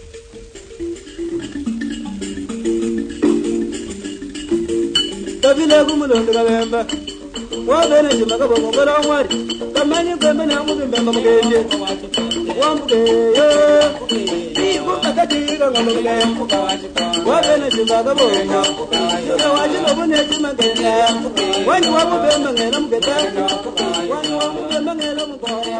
Tabile kumulondo kabemba. Wabene chimaka bongola wari. Kamani kwembe na mubimba mugende. Wambuke yo. Ibu akatika ngamugende. Wabene chimaka bongo. Yoga wajilo bune chimaka. Wani wabubemba ngela mugete. Wani wabubemba ngela mugete.